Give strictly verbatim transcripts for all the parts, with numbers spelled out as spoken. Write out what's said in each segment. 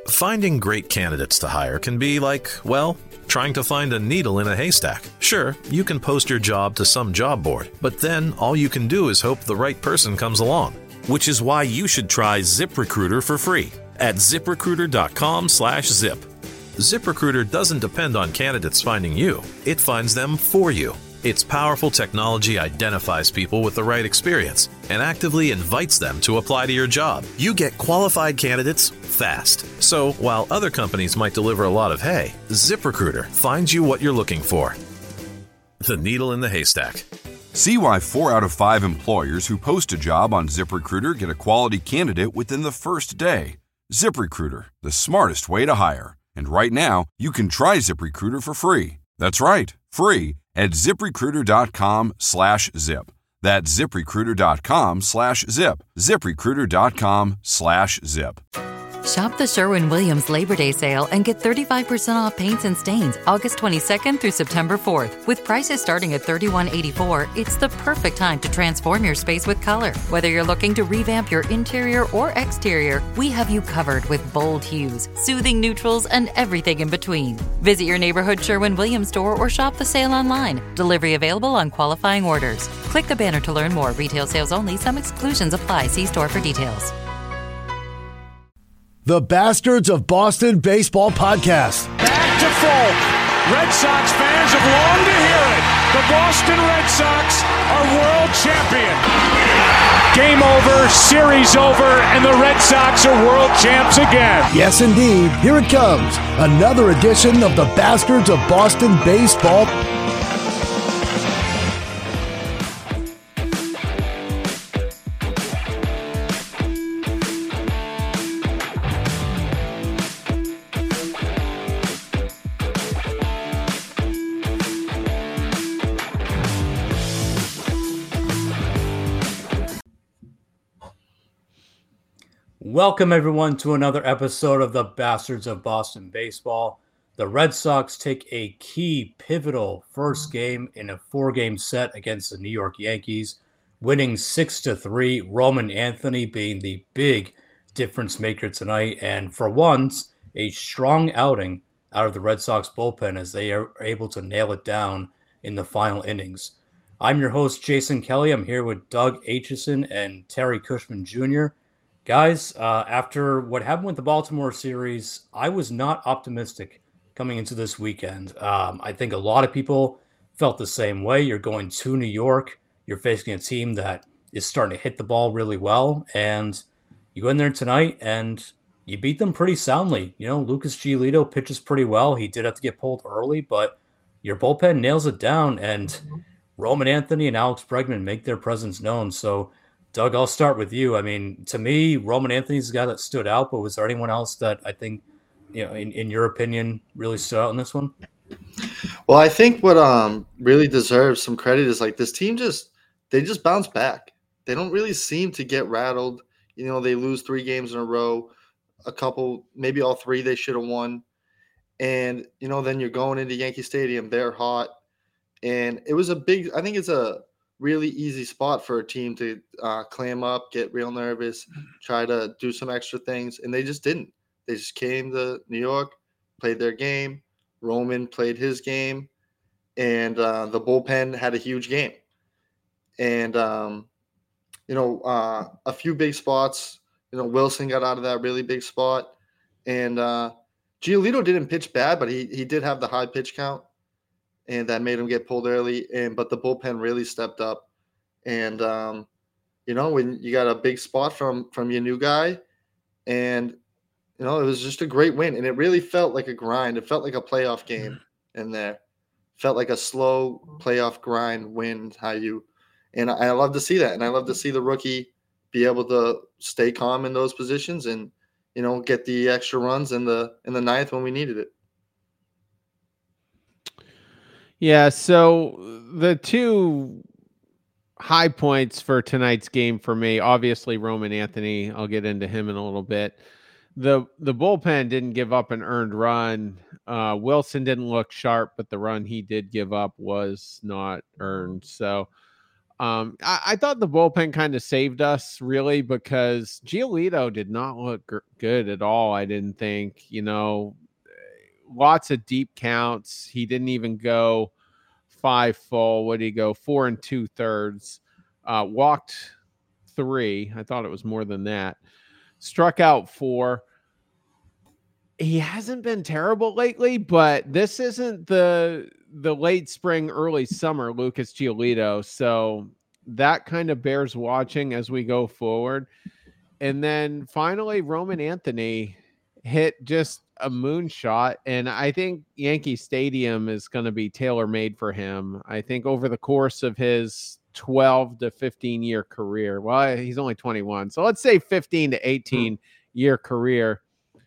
Finding great candidates to hire can be like, well, trying to find a needle in a haystack. Sure, you can post your job to some job board, but then all you can do is hope the right person comes along. Which is why you should try ZipRecruiter for free at ziprecruiter.com slash zip. ZipRecruiter doesn't depend on candidates finding you. It finds them for you. Its powerful technology identifies people with the right experience and actively invites them to apply to your job. You get qualified candidates fast. So while other companies might deliver a lot of hay, ZipRecruiter finds you what you're looking for. The needle in the haystack. See why four out of five employers who post a job on ZipRecruiter get a quality candidate within the first day. ZipRecruiter, the smartest way to hire. And right now, you can try ZipRecruiter for free. That's right, free at ziprecruiter.com slash zip. That's ziprecruiter.com slash zip. ziprecruiter.com slash zip. Shop the Sherwin-Williams Labor Day sale and get thirty-five percent off paints and stains August twenty-second through September fourth. With prices starting at thirty-one eighty-four, it's the perfect time to transform your space with color. Whether you're looking to revamp your interior or exterior, we have you covered with bold hues, soothing neutrals, and everything in between. Visit your neighborhood Sherwin-Williams store or shop the sale online. Delivery available on qualifying orders. Click the banner to learn more. Retail sales only. Some exclusions apply. See store for details. The Bastards of Boston Baseball Podcast. Back to Folk. Red Sox fans have longed to hear it. The Boston Red Sox are world champion. Game over, series over, and the Red Sox are world champs again. Yes, indeed. Here it comes. Another edition of the Bastards of Boston Baseball. Welcome, everyone, to another episode of the Bastards of Boston Baseball. The Red Sox take a key, pivotal first game in a four-game set against the New York Yankees, winning six to three, Roman Anthony being the big difference maker tonight, and for once, a strong outing out of the Red Sox bullpen as they are able to nail it down in the final innings. I'm your host, Jason Kelly. I'm here with Doug Aitchison and Terry Cushman Junior Guys, uh, after what happened with the Baltimore series, I was not optimistic coming into this weekend. Um, I think a lot of people felt the same way. You're going to New York. You're facing a team that is starting to hit the ball really well. And you go in there tonight and you beat them pretty soundly. You know, Lucas Giolito pitches pretty well. He did have to get pulled early, but your bullpen nails it down. And Roman Anthony and Alex Bregman make their presence known. So, Doug, I'll start with you. I mean, to me, Roman Anthony's the guy that stood out, but was there anyone else that I think, you know, in, in your opinion, really stood out in this one? Well, I think what um really deserves some credit is like this team just they just bounce back. They don't really seem to get rattled. You know, they lose three games in a row, a couple, maybe all three they should have won. And, you know, then you're going into Yankee Stadium, they're hot. And it was a big, I think it's a really easy spot for a team to uh, clam up, get real nervous, try to do some extra things, and they just didn't. They just came to New York, played their game. Roman played his game, and uh, the bullpen had a huge game. And, um, you know, uh, a few big spots. You know, Wilson got out of that really big spot. And uh, Giolito didn't pitch bad, but he he did have the high pitch count. And that made him get pulled early. And but the bullpen really stepped up. And um, you know, when you got a big spot from from your new guy, and you know, it was just a great win. And it really felt like a grind. It felt like a playoff game in there. Felt like a slow playoff grind win. How you and I, I love to see that. And I love to see the rookie be able to stay calm in those positions and you know get the extra runs in the in the ninth when we needed it. Yeah, so the two high points for tonight's game for me, obviously Roman Anthony, I'll get into him in a little bit. The the bullpen didn't give up an earned run. Uh, Wilson didn't look sharp, but the run he did give up was not earned. So Um, I, I thought the bullpen kind of saved us really because Giolito did not look g- good at all. I didn't think, you know, lots of deep counts. He didn't even go five full. What did he go? Four and two thirds. Uh, walked three. I thought it was more than that. Struck out four. He hasn't been terrible lately, but this isn't the the late spring, early summer Lucas Giolito. So that kind of bears watching as we go forward. And then finally, Roman Anthony hit just a moonshot. And I think Yankee Stadium is going to be tailor-made for him. I think over the course of his twelve to fifteen year career, well, he's only twenty-one. So let's say fifteen to eighteen year career.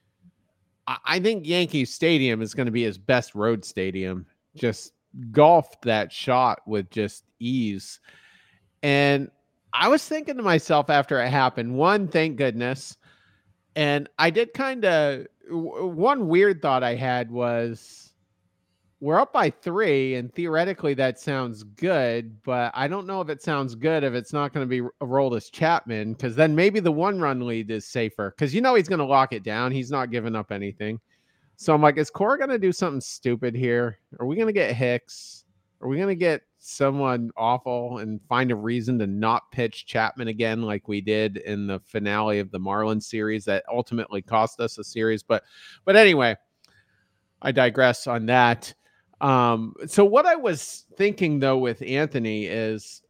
I think Yankee Stadium is going to be his best road stadium. Just golfed that shot with just ease. And I was thinking to myself after it happened, one, thank goodness. And I did kind of, one weird thought I had was, we're up by three, and theoretically that sounds good, but I don't know if it sounds good if it's not going to be Aroldis Chapman, because then maybe the one-run lead is safer, because you know he's going to lock it down. He's not giving up anything. So I'm like, is Cora going to do something stupid here? Are we going to get Hicks? Are we going to get someone awful and find a reason to not pitch Chapman again like we did in the finale of the Marlins series that ultimately cost us a series? But, but anyway, I digress on that. Um, so what I was thinking though with Anthony is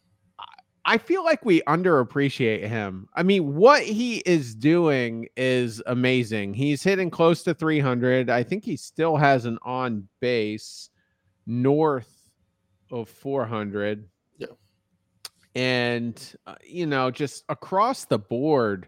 I feel like we underappreciate him. I mean, what he is doing is amazing. He's hitting close to three hundred. I think he still has an on base north of four hundred. Yeah. And, uh, you know, just across the board,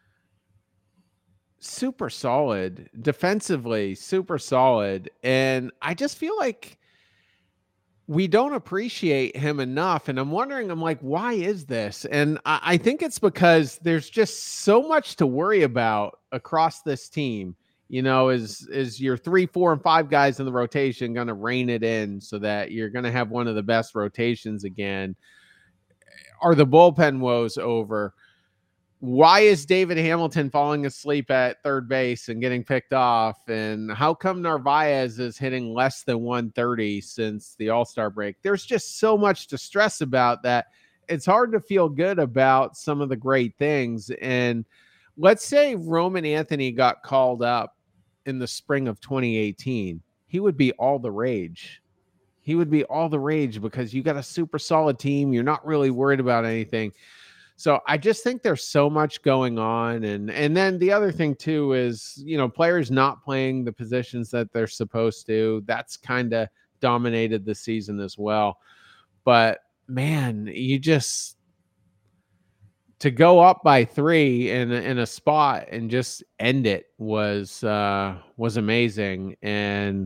super solid defensively, super solid. And I just feel like we don't appreciate him enough. And I'm wondering, I'm like, why is this? And I, I think it's because there's just so much to worry about across this team. You know, is, is your three, four, and five guys in the rotation going to rein it in so that you're going to have one of the best rotations again? Are the bullpen woes over? Why is David Hamilton falling asleep at third base and getting picked off? And how come Narvaez is hitting less than one thirty since the All-Star break? There's just so much to stress about that. It's hard to feel good about some of the great things. And let's say Roman Anthony got called up in the spring of twenty eighteen. He would be all the rage. He would be all the rage because you got a super solid team. You're not really worried about anything. So I just think there's so much going on. And, and then the other thing too is, you know, players not playing the positions that they're supposed to. That's kind of dominated the season as well. But man, you just, to go up by three in, in a spot and just end it was, uh, was amazing. And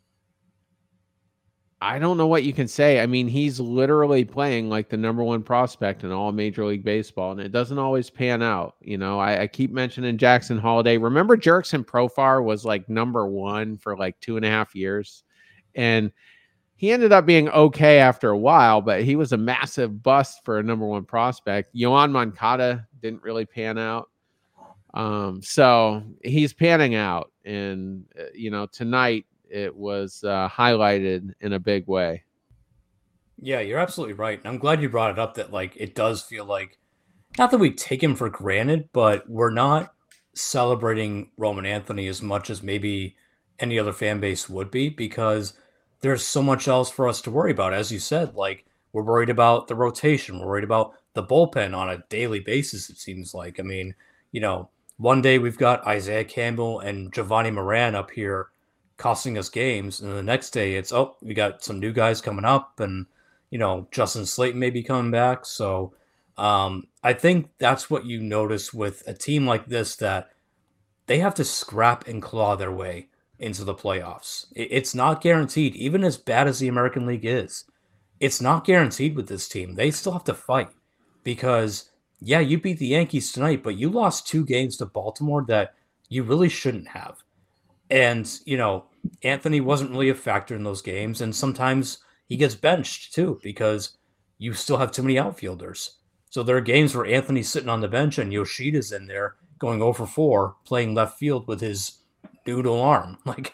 I don't know what you can say. I mean, he's literally playing like the number one prospect in all Major League Baseball, and it doesn't always pan out. You know, I, I keep mentioning Jackson Holiday. Remember, Jurickson Profar was like number one for like two and a half years, and he ended up being okay after a while, but he was a massive bust for a number one prospect. Yoan Moncada didn't really pan out. Um, so he's panning out, and uh, you know, tonight, it was uh, highlighted in a big way. Yeah, you're absolutely right. And I'm glad you brought it up that, like, it does feel like, not that we take him for granted, but we're not celebrating Roman Anthony as much as maybe any other fan base would be, because there's so much else for us to worry about. As you said, like, we're worried about the rotation. We're worried about the bullpen on a daily basis, it seems like. I mean, you know, one day we've got Isaiah Campbell and Giovanni Moran up here costing us games, and the next day it's, oh, we got some new guys coming up, and you know, Justin Slayton may be coming back. So um I think that's what you notice with a team like this, that they have to scrap and claw their way into the playoffs. It's not guaranteed. Even as bad as the American League is, it's not guaranteed with this team. They still have to fight, because yeah, you beat the Yankees tonight, but you lost two games to Baltimore that you really shouldn't have. And, you know, Anthony wasn't really a factor in those games. And sometimes he gets benched too, because you still have too many outfielders. So there are games where Anthony's sitting on the bench and Yoshida's in there going oh for four, playing left field with his noodle arm. Like,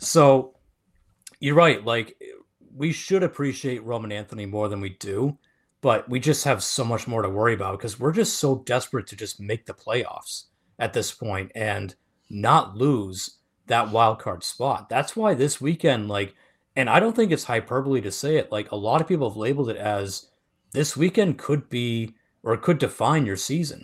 so you're right. Like, we should appreciate Roman Anthony more than we do, but we just have so much more to worry about because we're just so desperate to just make the playoffs at this point and not lose that wild card spot. That's why this weekend, like, and I don't think it's hyperbole to say it, like a lot of people have labeled it as this weekend could be or it could define your season.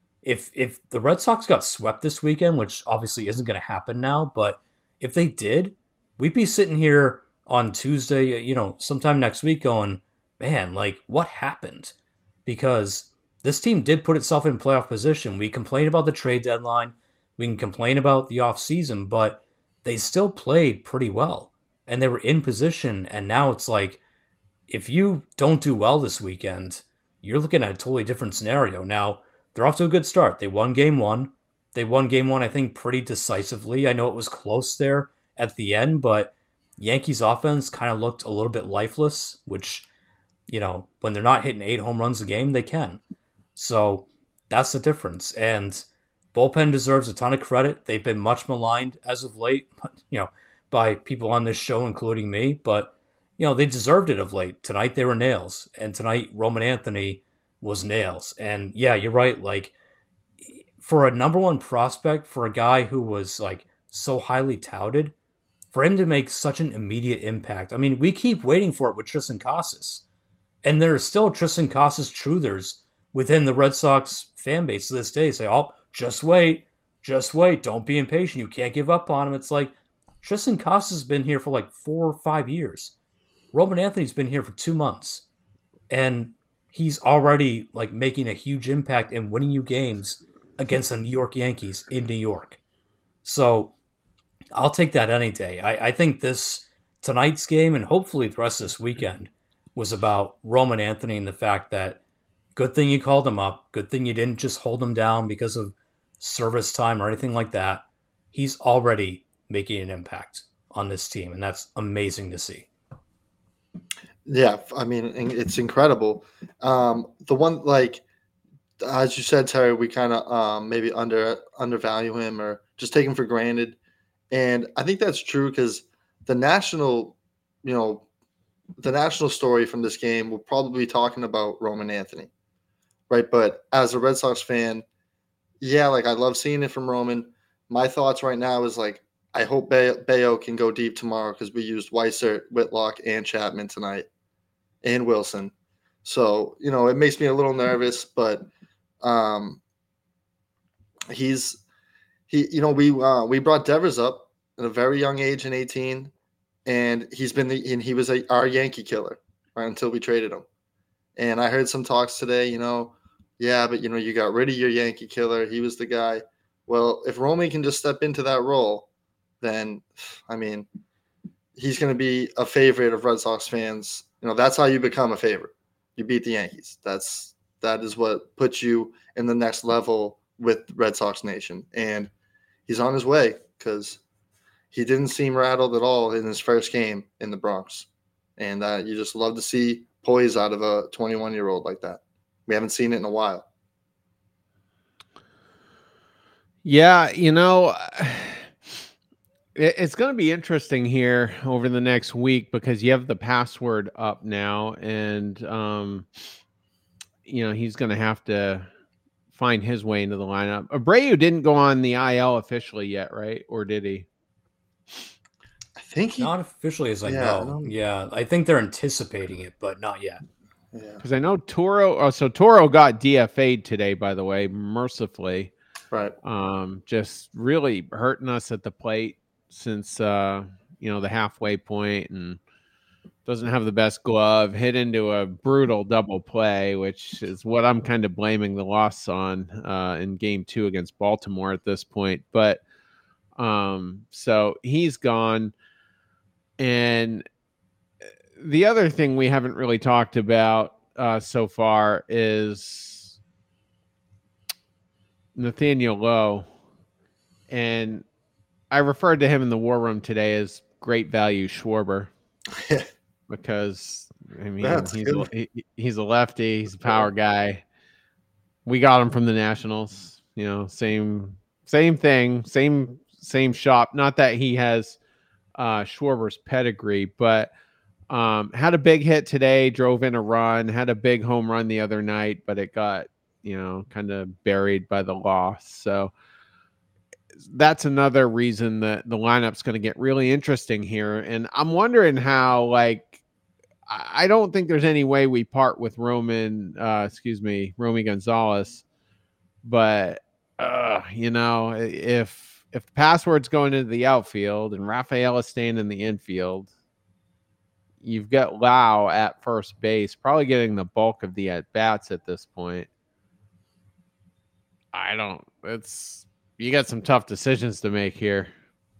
If if the Red Sox got swept this weekend, which obviously isn't going to happen now, but if they did, we'd be sitting here on Tuesday, you know, sometime next week going, man, like what happened? Because this team did put itself in playoff position. We complain about the trade deadline. We can complain about the offseason, but they still played pretty well. And they were in position. And now it's like, if you don't do well this weekend, you're looking at a totally different scenario. Now, they're off to a good start. They won game one. They won game one, I think, pretty decisively. I know it was close there at the end, but Yankees offense kind of looked a little bit lifeless, which, you know, when they're not hitting eight home runs a game, they can. So that's the difference. And bullpen deserves a ton of credit. They've been much maligned as of late, you know, by people on this show, including me. But, you know, they deserved it of late. Tonight they were nails. And tonight Roman Anthony was nails. And yeah, you're right. Like, for a number one prospect, for a guy who was like so highly touted, for him to make such an immediate impact. I mean, we keep waiting for it with Tristan Casas. And there are still Tristan Casas truthers within the Red Sox fan base to this day. Say, oh, just wait. Just wait. Don't be impatient. You can't give up on him. It's like, Tristan Casas has been here for like four or five years. Roman Anthony's been here for two months. And he's already like making a huge impact and winning you games against the New York Yankees in New York. So I'll take that any day. I, I think this tonight's game and hopefully the rest of this weekend was about Roman Anthony and the fact that good thing you called him up. Good thing you didn't just hold him down because of service time or anything like that. He's already making an impact on this team, and that's amazing to see. Yeah, I mean, it's incredible. Um, the one, like, as you said, Terry, we kind of um, maybe under undervalue him or just take him for granted. And I think that's true because the national, you know, the national story from this game will probably be talking about Roman Anthony, right? But as a Red Sox fan, yeah, like I love seeing it from Roman. My thoughts right now is like, I hope Bay- Bayo can go deep tomorrow because we used Weissert, Whitlock, and Chapman tonight, and Wilson. So, you know, it makes me a little nervous, but um, he's he. You know, we uh, we brought Devers up at a very young age in eighteen, and he's been the and he was a, our Yankee killer right until we traded him. And I heard some talks today, you know, yeah, but you know, you got rid of your Yankee killer. He was the guy. Well, if Romy can just step into that role, then, I mean, he's going to be a favorite of Red Sox fans. You know, that's how you become a favorite. You beat the Yankees. That's that is what puts you in the next level with Red Sox Nation. And he's on his way because he didn't seem rattled at all in his first game in the Bronx. And uh, you just love to see poise out of a twenty-one-year-old like that. We haven't seen it in a while. Yeah, you know, it's going to be interesting here over the next week because you have the password up now, and um, you know he's going to have to find his way into the lineup. Abreu didn't go on the I L officially yet, right? Or did he? I think he, not officially, as I yeah, know. I yeah, I think they're anticipating it, but not yet. Yeah, because I know Toro. Oh, so Toro got D F A'd today, by the way, mercifully. Right. Um, just really hurting us at the plate since uh, you know, the halfway point, and doesn't have the best glove. Hit into a brutal double play, which is what I'm kind of blaming the loss on uh, in game two against Baltimore at this point. But um, so he's gone. And the other thing we haven't really talked about uh, so far is Nathaniel Lowe. And I referred to him in the war room today as great value Schwarber because I mean, That's he's good. a, he, he's a lefty. He's a power guy. We got him from the Nationals. You know, same same thing, same same shop. Not that he has uh, Schwarber's pedigree, but um, had a big hit today. Drove in a run. Had a big home run the other night, but it got you know kind of buried by the loss. So that's another reason that the lineup's going to get really interesting here. And I'm wondering how, like, I don't think there's any way we part with Roman, uh, excuse me, Romy Gonzalez. But, uh, you know, if if the password's going into the outfield and Rafael is staying in the infield, you've got Lau at first base, probably getting the bulk of the at-bats at this point. I don't, it's, you got some tough decisions to make here.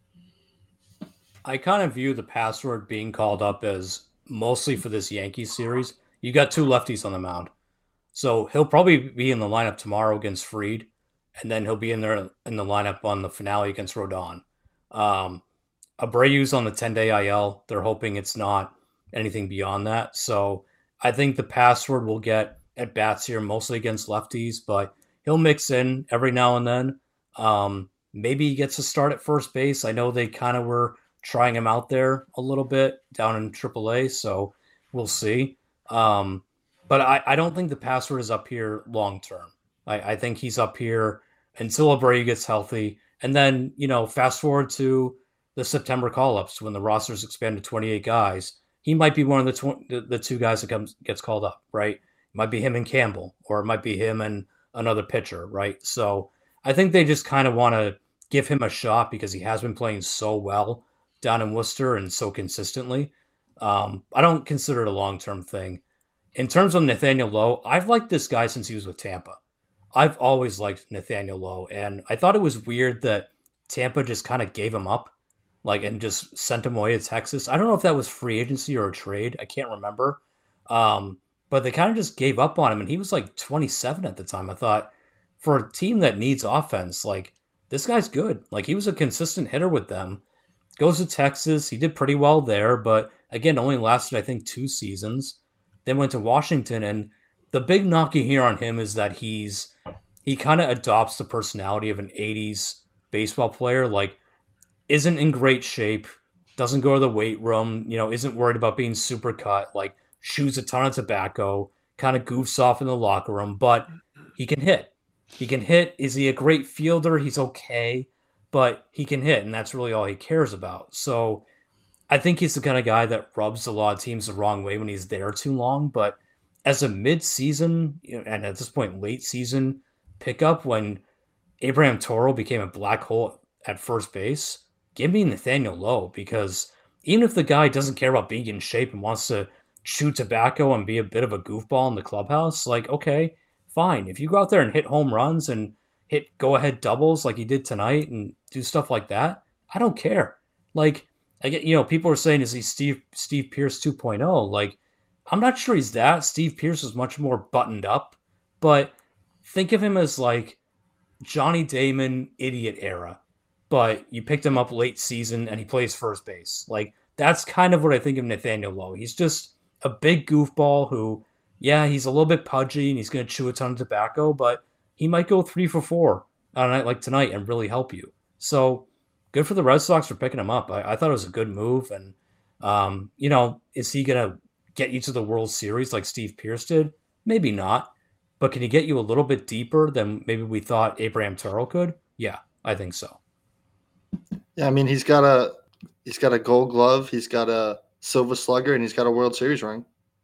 I kind of view the password being called up as mostly for this Yankees series. You got two lefties on the mound. So he'll probably be in the lineup tomorrow against Fried, and then he'll be in there in the lineup on the finale against Rodon. Um, Abreu's on the ten-day I L. They're hoping it's not anything beyond that. So I think the password will get at bats here, mostly against lefties, but he'll mix in every now and then. Um, maybe he gets a start at first base. I know they kind of were trying him out there a little bit down in triple A, so we'll see. Um, but I, I don't think the password is up here long term. I, I think he's up here until Abreu gets healthy. And then, you know, fast forward to the September call-ups when the roster's expanded to twenty-eight guys. He might be one of the, tw- the, the two guys that comes gets called up, right? It might be him and Campbell, or it might be him and another pitcher, right? So I think they just kind of want to give him a shot because he has been playing so well down in Worcester and so consistently. Um, I don't consider it a long-term thing. In terms of Nathaniel Lowe, I've liked this guy since he was with Tampa. I've always liked Nathaniel Lowe, and I thought it was weird that Tampa just kind of gave him up, like, and just sent him away to Texas. I don't know if that was free agency or a trade. I can't remember. Um, but they kind of just gave up on him, and he was like twenty-seven at the time. I thought, for a team that needs offense, like, this guy's good. Like, he was a consistent hitter with them. Goes to Texas. He did pretty well there, but again, only lasted, I think, two seasons. Then went to Washington, and the big knock you hear on him is that he's he kind of adopts the personality of an eighties baseball player, like, isn't in great shape, doesn't go to the weight room, you know, isn't worried about being super cut, like, chews a ton of tobacco, kind of goofs off in the locker room, but he can hit. He can hit. Is he a great fielder? He's okay, but he can hit, and that's really all he cares about. So I think he's the kind of guy that rubs a lot of teams the wrong way when he's there too long. But as a mid-season, you know, and at this point, late season pickup, when Abraham Toro became a black hole at first base, give me Nathaniel Lowe, because even if the guy doesn't care about being in shape and wants to chew tobacco and be a bit of a goofball in the clubhouse, like, okay, fine. If you go out there and hit home runs and hit go-ahead doubles like he did tonight and do stuff like that, I don't care. Like, I get, you know, people are saying, is he Steve Steve Pearce two point oh? Like, I'm not sure he's that. Steve Pearce is much more buttoned up, but think of him as like Johnny Damon idiot era, but you picked him up late season and he plays first base. Like, that's kind of what I think of Nathaniel Lowe. He's just a big goofball who, yeah, he's a little bit pudgy and he's going to chew a ton of tobacco, but he might go three for four on a night like tonight and really help you. So good for the Red Sox for picking him up. I, I thought it was a good move. And, um, you know, is he going to get you to the World Series like Steve Pearce did? Maybe not. But can he get you a little bit deeper than maybe we thought Abraham Toro could? Yeah, I think so. Yeah, I mean, he's got a he's got a Gold Glove, he's got a Silver Slugger, and he's got a World Series ring.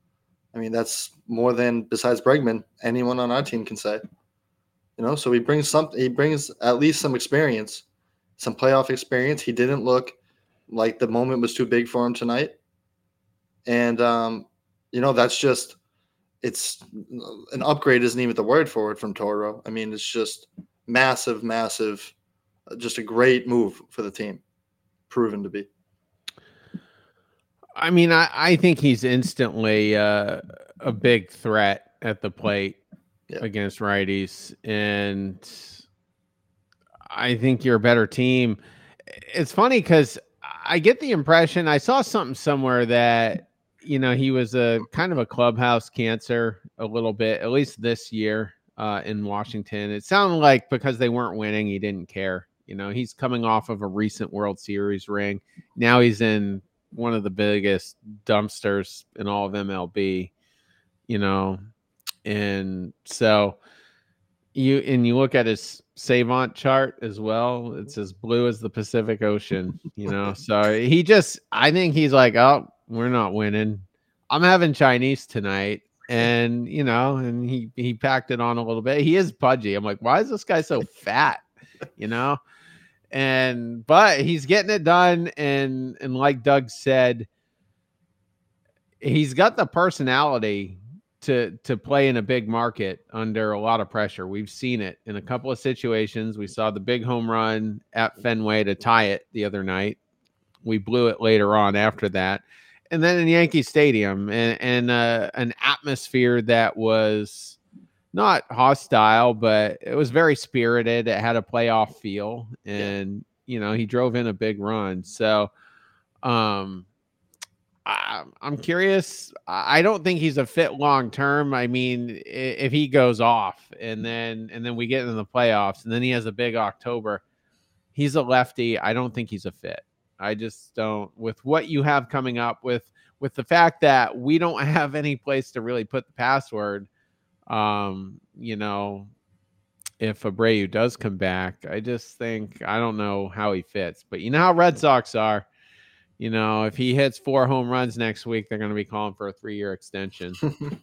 I mean, that's more than, besides Bregman, anyone on our team can say. You know, so he brings something. He brings at least some experience, some playoff experience. He didn't look like the moment was too big for him tonight, and um, you know, that's just it's an upgrade. Isn't even the word for it from Toro. I mean, it's just massive, massive, just a great move for the team, proven to be. I mean, I, I think he's instantly uh, a big threat at the plate. Yeah. Against righties, and I think you're a better team. It's funny because I get the impression, I saw something somewhere that you know, he was a kind of a clubhouse cancer a little bit, at least this year uh, in Washington. It sounded like because they weren't winning, he didn't care. You know, he's coming off of a recent World Series ring. Now he's in one of the biggest dumpsters in all of M L B, you know, and so you and you look at his Savant chart as well. It's as blue as the Pacific Ocean, you know. So he just, I think he's like, oh, we're not winning. I'm having Chinese tonight, and you know, and he he packed it on a little bit. He is pudgy. I'm like, why is this guy so fat? You know, and but he's getting it done, and and like Doug said, he's got the personality to to play in a big market under a lot of pressure. We've seen it in a couple of situations. We saw the big home run at Fenway to tie it the other night. We blew it later on after that. And then in Yankee Stadium, and, and uh, an atmosphere that was not hostile, but it was very spirited. It had a playoff feel, and, yeah. you know, he drove in a big run. So, um, I, I'm curious. I don't think he's a fit long term. I mean, if he goes off and then and then we get into the playoffs and then he has a big October, he's a lefty. I don't think he's a fit. I just don't. With what you have coming up, with with the fact that we don't have any place to really put the password, um, you know, if Abreu does come back, I just think I don't know how he fits. But you know how Red Sox are. You know, if he hits four home runs next week, they're going to be calling for a three-year extension.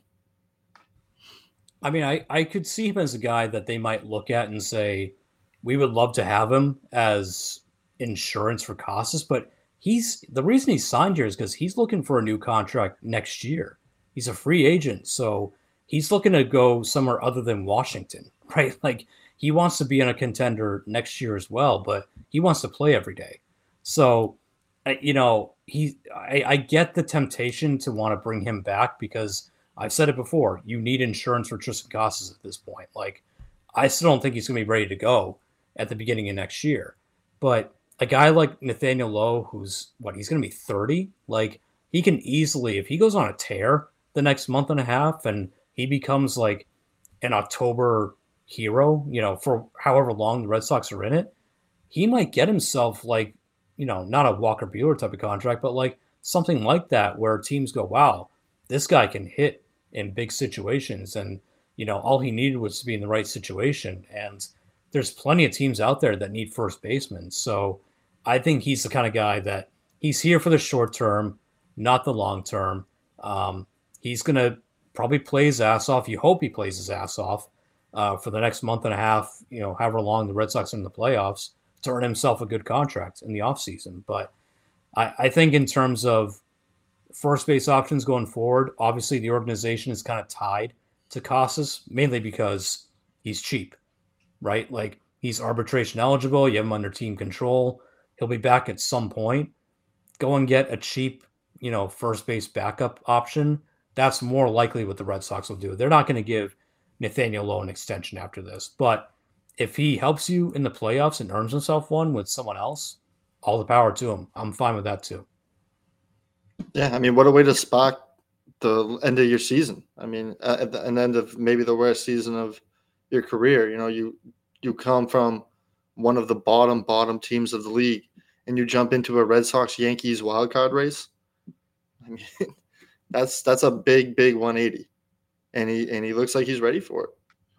I mean, I, I could see him as a guy that they might look at and say, we would love to have him as insurance for Casas, but he's the reason he's signed here is because he's looking for a new contract next year. He's a free agent, so he's looking to go somewhere other than Washington, right? Like, he wants to be in a contender next year as well, but he wants to play every day. So, you know, he I, I get the temptation to want to bring him back because I've said it before. You need insurance for Tristan Casas at this point. Like, I still don't think he's going to be ready to go at the beginning of next year. But a guy like Nathaniel Lowe, who's what, he's going to be thirty. Like, he can easily, if he goes on a tear the next month and a half and he becomes like an October hero, you know, for however long the Red Sox are in it, he might get himself like, you know, not a Walker Buehler type of contract, but like something like that where teams go, wow, this guy can hit in big situations. And, you know, all he needed was to be in the right situation. And there's plenty of teams out there that need first basemen. So I think he's the kind of guy that he's here for the short term, not the long term. Um, he's going to probably play his ass off. You hope he plays his ass off uh, for the next month and a half, you know, however long the Red Sox are in the playoffs, to earn himself a good contract in the offseason. But I, I think in terms of first base options going forward, obviously the organization is kind of tied to Casas, mainly because he's cheap, right? Like, he's arbitration eligible. You have him under team control. He'll be back at some point. Go and get a cheap, you know, first base backup option. That's more likely what the Red Sox will do. They're not going to give Nathaniel Lowe an extension after this, but if he helps you in the playoffs and earns himself one with someone else, all the power to him. I'm fine with that too. Yeah, I mean, what a way to spot the end of your season. I mean, at the end of maybe the worst season of your career. You know, you you come from one of the bottom, bottom teams of the league, and you jump into a Red Sox-Yankees wildcard race. I mean, that's that's a big, big one eighty. And he and he looks like he's ready for it.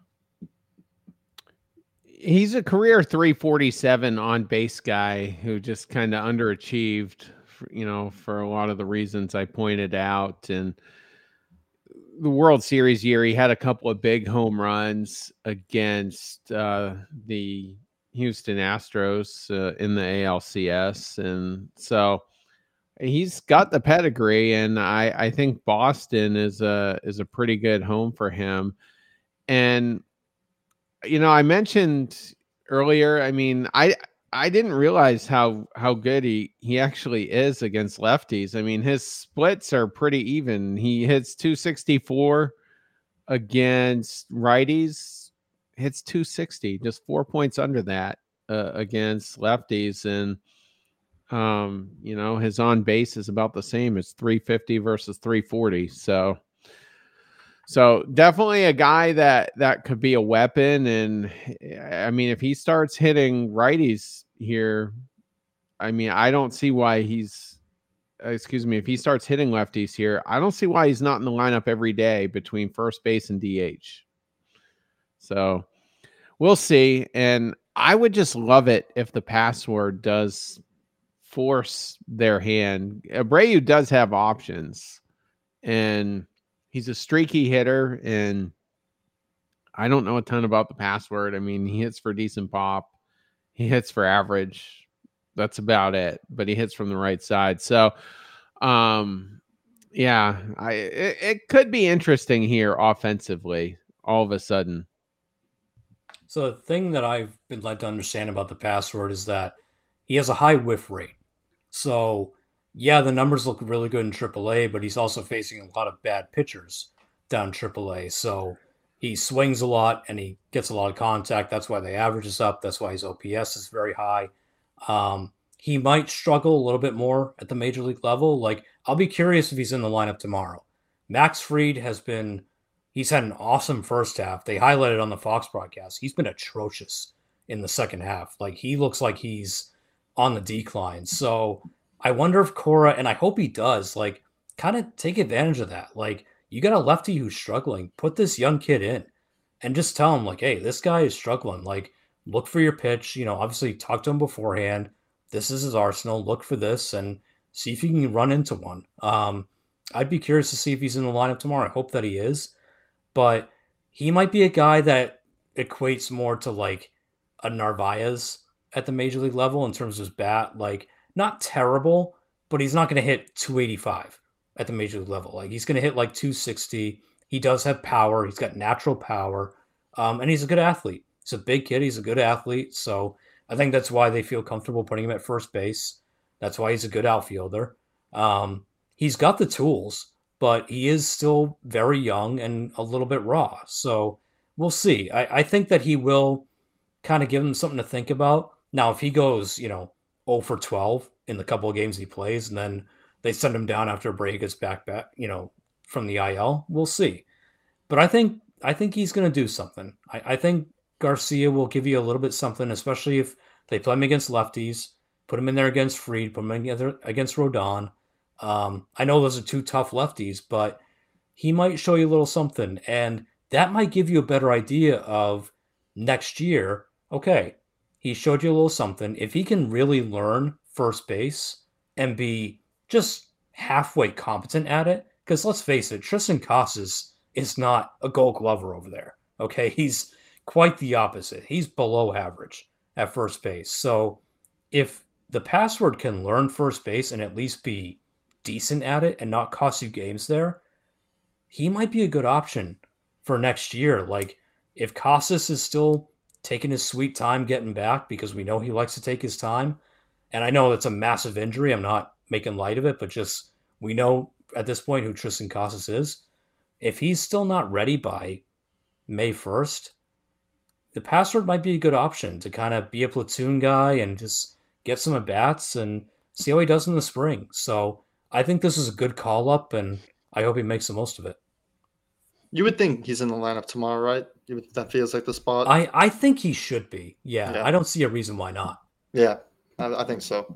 He's a career three forty-seven on base guy who just kind of underachieved, for, you know, for a lot of the reasons I pointed out. And the World Series year, he had a couple of big home runs against uh, the Houston Astros uh, in the A L C S. And so he's got the pedigree, and I, I think Boston is a, is a pretty good home for him. And you know, I mentioned earlier, I mean, I I didn't realize how how good he, he actually is against lefties. I mean, his splits are pretty even. He hits two sixty-four against righties, hits two sixty, just four points under that uh, against lefties. And Um, you know, his on base is about the same. It's three fifty versus three forty. So, so definitely a guy that that could be a weapon. And I mean, if he starts hitting righties here, I mean, I don't see why he's. Excuse me. If he starts hitting lefties here, I don't see why he's not in the lineup every day between first base and D H. So we'll see. And I would just love it if the password does force their hand. Abreu does have options, and he's a streaky hitter, and I don't know a ton about the password. I mean, he hits for decent pop. He hits for average. That's about it, but he hits from the right side. So, um, yeah, I it, it could be interesting here offensively all of a sudden. So the thing that I've been led to understand about the password is that he has a high whiff rate. So, yeah, the numbers look really good in triple A, but he's also facing a lot of bad pitchers down triple A. So he swings a lot and he gets a lot of contact. That's why the average is up. That's why his O P S is very high. Um, he might struggle a little bit more at the major league level. Like, I'll be curious if he's in the lineup tomorrow. Max Fried has been, he's had an awesome first half. They highlighted on the Fox broadcast. He's been atrocious in the second half. Like, he looks like he's on the decline. So I wonder if Cora, and I hope he does, like, kind of take advantage of that. Like, you got a lefty who's struggling. Put this young kid in and just tell him, like, hey, this guy is struggling. Like, look for your pitch. You know, obviously talk to him beforehand. This is his arsenal. Look for this and see if you can run into one. Um, I'd be curious to see if he's in the lineup tomorrow. I hope that he is. But he might be a guy that equates more to like a Narvaez at the major league level in terms of his bat. Like, not terrible, but he's not going to hit two eighty-five at the major league level. Like, he's going to hit like two sixty. He does have power. He's got natural power. Um, and he's a good athlete. He's a big kid. He's a good athlete. So I think that's why they feel comfortable putting him at first base. That's why he's a good outfielder. Um, he's got the tools, but he is still very young and a little bit raw. So we'll see. I, I think that he will kind of give him something to think about. Now, if he goes, you know, oh for twelve in the couple of games he plays, and then they send him down after Bray gets back, back, you know, from the I L, we'll see. But I think I think he's going to do something. I, I think Garcia will give you a little bit something, especially if they play him against lefties, put him in there against Fried, put him in there against Rodon. Um, I know those are two tough lefties, but he might show you a little something, and that might give you a better idea of next year. Okay, he showed you a little something. If he can really learn first base and be just halfway competent at it, because let's face it, Tristan Casas is not a Gold Glover over there. Okay, he's quite the opposite. He's below average at first base. So if the password can learn first base and at least be decent at it and not cost you games there, he might be a good option for next year. Like, if Casas is still taking his sweet time getting back, because we know he likes to take his time, and I know that's a massive injury. I'm not making light of it, but just we know at this point who Tristan Casas is. If he's still not ready by May first, the password might be a good option to kind of be a platoon guy and just get some at-bats and see how he does in the spring. So I think this is a good call-up, and I hope he makes the most of it. You would think he's in the lineup tomorrow, right? You would, that feels like the spot. I, I think he should be. Yeah, yeah, I don't see a reason why not. Yeah, I, I think so.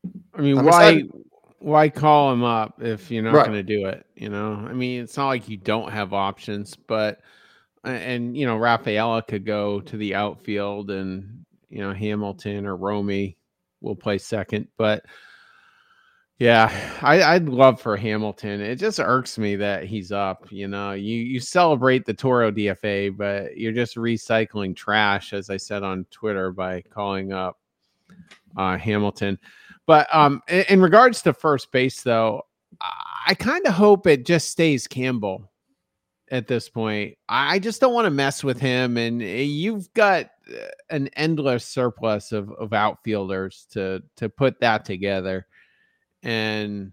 I mean, I'm why excited. why call him up if you're not Right. going to do it? You know, I mean, it's not like you don't have options, but and you know, Rafaela could go to the outfield, and you know, Hamilton or Romy will play second. But yeah, I, I'd love for Hamilton. It just irks me that he's up. You know, you you celebrate the Toro D F A, but you're just recycling trash, as I said on Twitter, by calling up uh, Hamilton. But um, in, in regards to first base, though, I kind of hope it just stays Campbell at this point. I just don't want to mess with him. And you've got an endless surplus of, of outfielders to, to put that together. And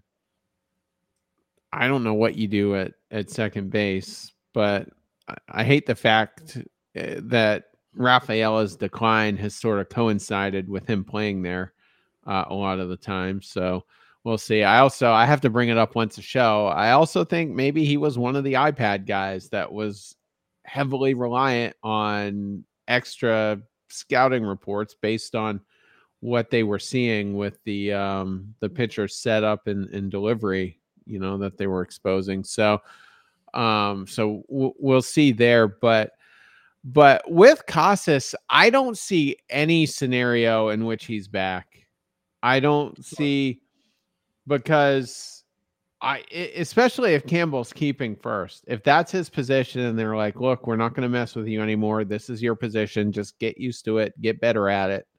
I don't know what you do at, at second base, but I, I hate the fact that Rafaela's decline has sort of coincided with him playing there. uh, a lot of the time. So we'll see. I also, I have to bring it up once a show. I also think maybe he was one of the iPad guys that was heavily reliant on extra scouting reports based on what they were seeing with the um, the pitcher setup and, and delivery, you know, that they were exposing. So, um, so w- we'll see there. But but with Casas, I don't see any scenario in which he's back. I don't see, because I, especially if Campbell's keeping first, if that's his position and they're like, look, we're not going to mess with you anymore. This is your position. Just get used to it. Get better at it.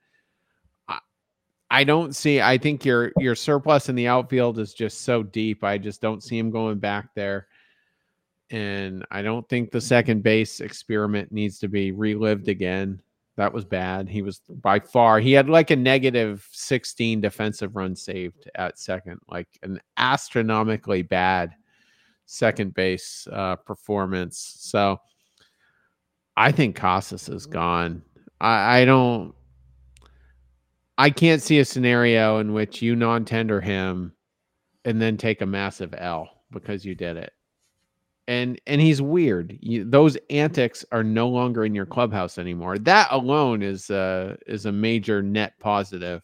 I don't see, I think your your surplus in the outfield is just so deep. I just don't see him going back there. And I don't think the second base experiment needs to be relived again. That was bad. He was by far, he had like a negative sixteen defensive runs saved at second, like an astronomically bad second base uh, performance. So I think Casas is gone. I, I don't, I can't see a scenario in which you non-tender him and then take a massive L because you did it. And and he's weird. You, those antics are no longer in your clubhouse anymore. That alone is uh, is a major net positive.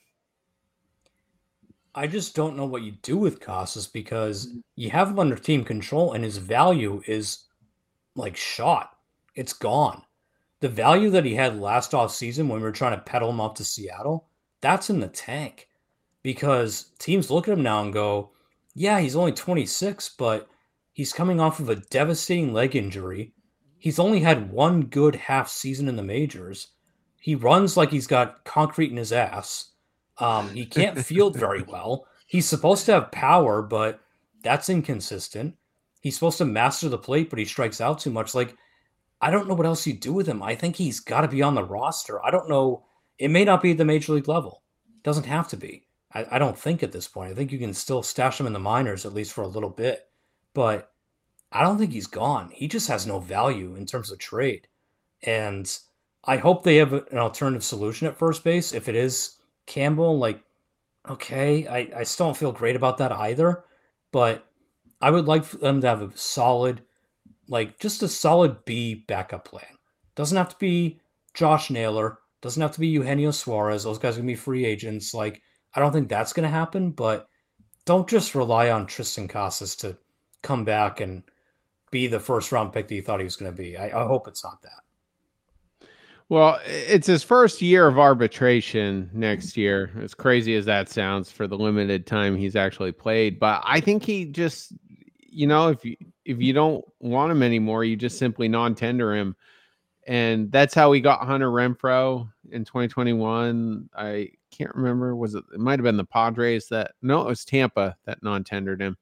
I just don't know what you do with Casas because you have him under team control and his value is like shot. It's gone. The value that he had last offseason when we were trying to pedal him up to Seattle, that's in the tank because teams look at him now and go, yeah, he's only twenty-six, but he's coming off of a devastating leg injury. He's only had one good half season in the majors. He runs like he's got concrete in his ass. Um, he can't field very well. He's supposed to have power, but that's inconsistent. He's supposed to master the plate, but he strikes out too much. Like, I don't know what else you do with him. I think he's got to be on the roster. I don't know. It may not be at the major league level. It doesn't have to be. I, I don't think at this point. I think you can still stash him in the minors, at least for a little bit. But I don't think he's gone. He just has no value in terms of trade. And I hope they have an alternative solution at first base. If it is Campbell, like, okay, I, I still don't feel great about that either. But I would like for them to have a solid, like, just a solid B backup plan. Doesn't have to be Josh Naylor. Doesn't have to be Eugenio Suarez. Those guys are going to be free agents. Like, I don't think that's going to happen, but don't just rely on Tristan Casas to come back and be the first round pick that you thought he was going to be. I, I hope it's not that. Well, it's his first year of arbitration next year. As crazy as that sounds for the limited time he's actually played. But I think he just, you know, if you, if you don't want him anymore, you just simply non-tender him. And that's how we got Hunter Renfroe in twenty twenty-one. I can't remember. Was it, it might've been the Padres that, no, it was Tampa that non-tendered him.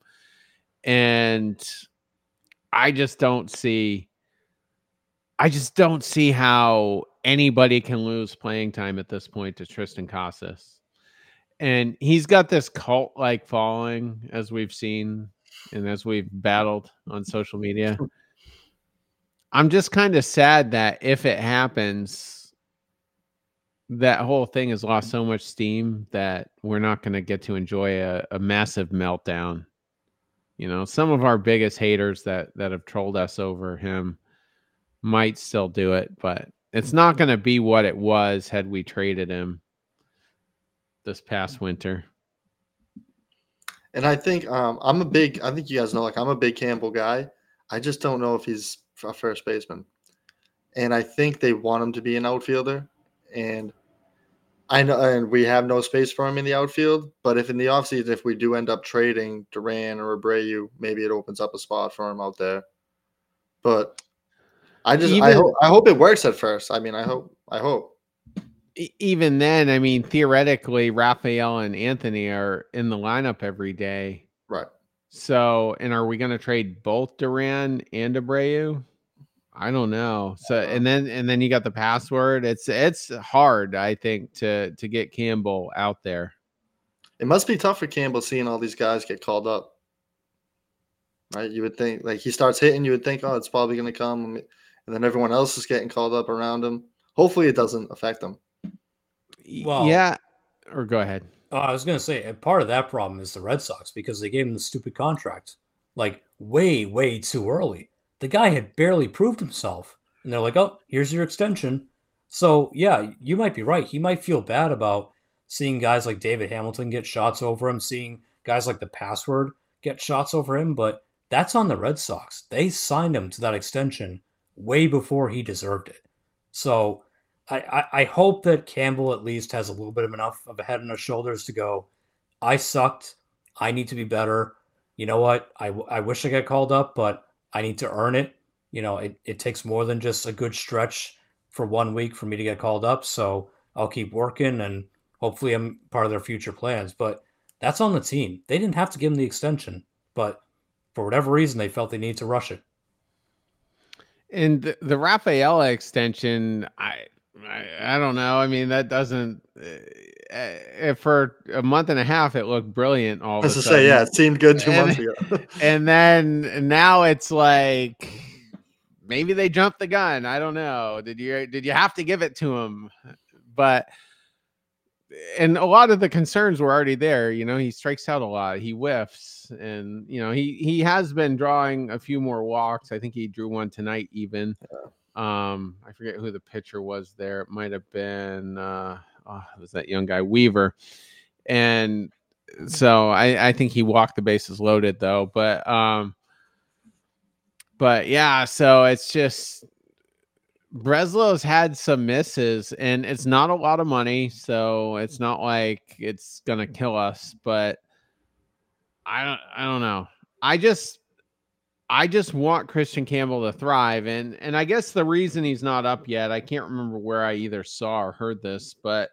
And I just don't see, I just don't see how anybody can lose playing time at this point to Tristan Casas. And he's got this cult-like following, as we've seen and as we've battled on social media. I'm just kind of sad that if it happens, that whole thing has lost so much steam that we're not going to get to enjoy a, a massive meltdown. You know, some of our biggest haters that, that have trolled us over him might still do it, but it's not going to be what it was had we traded him this past winter. And I think um, I'm a big, I think you guys know, like, I'm a big Campbell guy. I just don't know if he's a first baseman. And I think they want him to be an outfielder. And I know, and we have no space for him in the outfield. But if in the offseason, if we do end up trading Duran or Abreu, maybe it opens up a spot for him out there. But I just, even, I hope, I hope it works at first. I mean, I hope, I hope. Even then, I mean, theoretically, Rafael and Anthony are in the lineup every day. Right. So, and are we going to trade both Duran and Abreu? I don't know. So, and then, and then you got the password. It's, it's hard, I think, to, to get Campbell out there. It must be tough for Campbell seeing all these guys get called up. Right. You would think, like, he starts hitting, you would think, oh, it's probably going to come. And then everyone else is getting called up around him. Hopefully it doesn't affect him. Well, yeah. Or go ahead. Oh, I was going to say, part of that problem is the Red Sox because they gave him the stupid contract, like way, way too early. The guy had barely proved himself, and they're like, "Oh, here's your extension." So yeah, you might be right. He might feel bad about seeing guys like David Hamilton get shots over him, seeing guys like the Password get shots over him, but that's on the Red Sox. They signed him to that extension way before he deserved it. So I, I, I hope that Campbell at least has a little bit of enough of a head on his shoulders to go, I sucked. I need to be better. You know what? I, I wish I got called up, but I need to earn it. You know, it, it takes more than just a good stretch for one week for me to get called up. So I'll keep working and hopefully I'm part of their future plans. But that's on the team. They didn't have to give him the extension, but for whatever reason, they felt they needed to rush it. And the, the Rafaela extension, I, I I don't know. I mean, that doesn't. Uh, for a month and a half, it looked brilliant. All of a sudden, say, yeah, it seemed good two and, months ago. And then now it's like maybe they jumped the gun. I don't know. Did you did you have to give it to him? But and a lot of the concerns were already there. You know, he strikes out a lot. He whiffs, and you know he he has been drawing a few more walks. I think he drew one tonight even. Yeah. Um, I forget who the pitcher was there. It might have been uh, oh, it was that young guy Weaver, and so I, I think he walked the bases loaded though. But um, but yeah, so it's just Breslow's had some misses, and it's not a lot of money, so it's not like it's gonna kill us. But I don't I don't know. I just. I just want Christian Campbell to thrive. And, and I guess the reason he's not up yet, I can't remember where I either saw or heard this, but